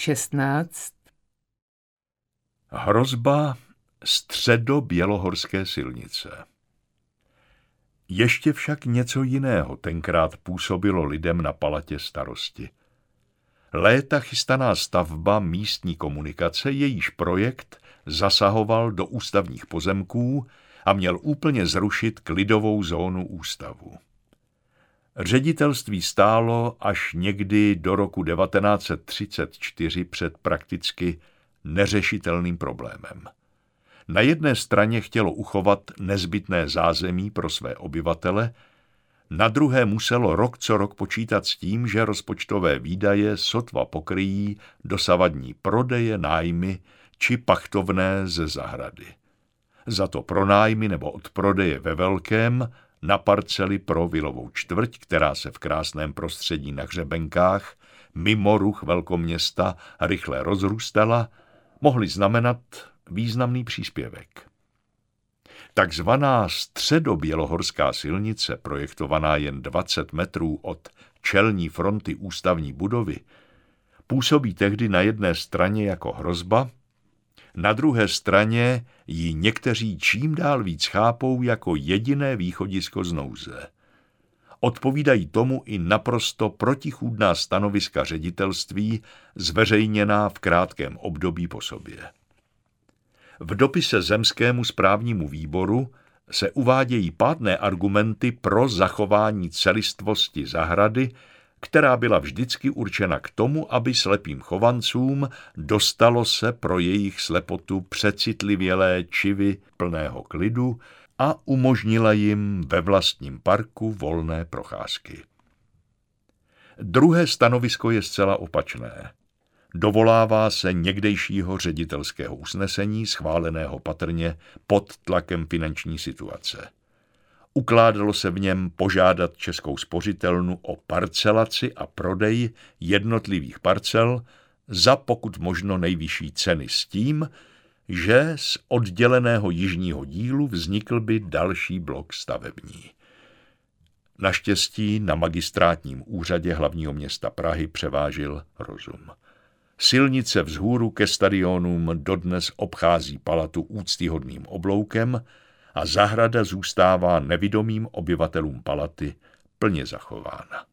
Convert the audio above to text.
16. Hrozba středobělohorské silnice. Ještě však něco jiného tenkrát působilo lidem na palatě starosti. Léta chystaná stavba místní komunikace, jejíž projekt zasahoval do ústavních pozemků a měl úplně zrušit klidovou zónu ústavu. Ředitelství stálo až někdy do roku 1934 před prakticky neřešitelným problémem. Na jedné straně chtělo uchovat nezbytné zázemí pro své obyvatele, na druhé muselo rok co rok počítat s tím, že rozpočtové výdaje sotva pokryjí dosavadní prodeje, nájmy či pachtovné ze zahrady. Za to pronájmy nebo odprodeje ve velkém na parcely pro vilovou čtvrť, která se v krásném prostředí na hřebenkách mimo ruch velkoměsta rychle rozrůstala, mohly znamenat významný příspěvek. Takzvaná středobělohorská silnice, projektovaná jen 20 metrů od čelní fronty ústavní budovy, působí tehdy na jedné straně jako hrozba, na druhé straně ji někteří čím dál víc chápou jako jediné východisko z nouze. Odpovídají tomu i naprosto protichůdná stanoviska ředitelství, zveřejněná v krátkém období po sobě. V dopise Zemskému správnímu výboru se uvádějí pádné argumenty pro zachování celistvosti zahrady, která byla vždycky určena k tomu, aby slepým chovancům dostalo se pro jejich slepotu přecitlivělé čivy plného klidu a umožnila jim ve vlastním parku volné procházky. Druhé stanovisko je zcela opačné. Dovolává se někdejšího ředitelského usnesení, schváleného patrně pod tlakem finanční situace. Ukládalo se v něm požádat Českou spořitelnu o parcelaci a prodej jednotlivých parcel za pokud možno nejvyšší ceny s tím, že z odděleného jižního dílu vznikl by další blok stavební. Naštěstí na magistrátním úřadě hlavního města Prahy převážil rozum. Silnice vzhůru ke stadionům dodnes obchází palatu úctyhodným obloukem a zahrada zůstává nevidomým obyvatelům palaty plně zachována.